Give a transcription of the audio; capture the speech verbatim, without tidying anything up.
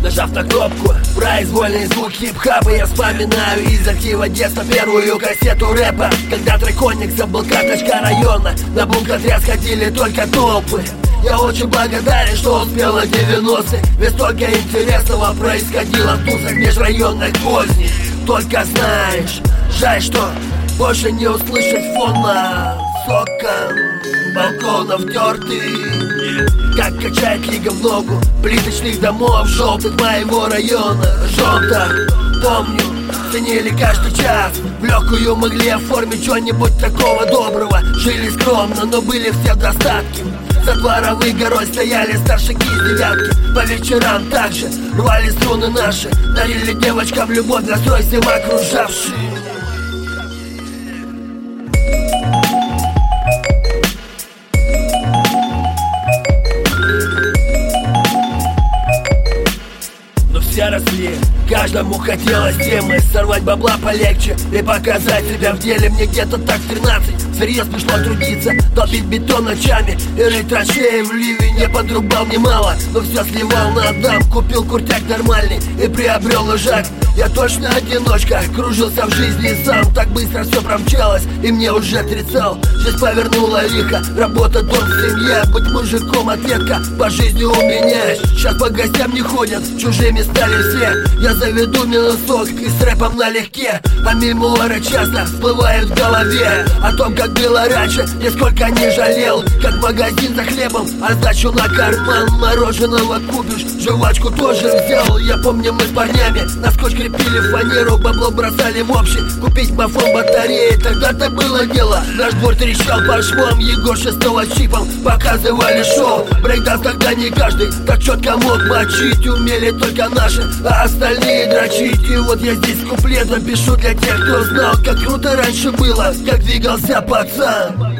Нажав на кнопку, произвольный звук хип-хапа, я вспоминаю из архива детства первую кассету рэпа. Когда трек Оникса был карточка района, на бункотряд сходили только толпы. Я очень благодарен, что успела девяностые, ведь столько интересного происходило в тусах межрайонных поздних. Только знаешь, жаль, что больше не услышать фона с окон балконов тертых, как качает лига в ногу плиточных домов желтых моего района. Желто, помню, ценили каждый час, в легкую могли оформить что-нибудь такого доброго. Жили скромно, но были все в достатке. За дворовой горой стояли старшики из девятки. По вечерам также рвали струны наши, дарили девочкам любовь, настрой всем окружавший. Все росли, каждому хотелось темы, сорвать бабла полегче и показать себя в деле. Мне где-то так в тринадцать всерьез пришло трудиться, долбить бетон ночами и рыть траншеи в ливень. Я подрубал немало, но все сливал на отдам. Купил куртяк нормальный и приобрел лыжак. Я точно одиночка, кружился в жизни сам. Так быстро все промчалось, и мне уже тридцать. Жизнь повернула лихо, работа, дом, семья. Быть мужиком ответка по жизни у меня. Сейчас по гостям не ходят, чужими стали все. Я заведу минусок и с рэпом налегке. А мемуары часто всплывают в голове о том, как было раньше, нисколько не жалел. Как в магазин за хлебом, а сдачу на карман. Мороженого купишь, жвачку тоже взял. Я помню, мы с парнями на скотч крепили фанеру, бабло бросали в общий, купить мафон батареи. Тогда-то было дело, наш двор трещал по швам. Егор шестого чипом показывали шоу. Брейкданс тогда не каждый так четко мог мочить. Умели только наши, а остальные дрочить. И вот я здесь куплетом пишу для тех, кто знал, как круто раньше было, как двигался пацан.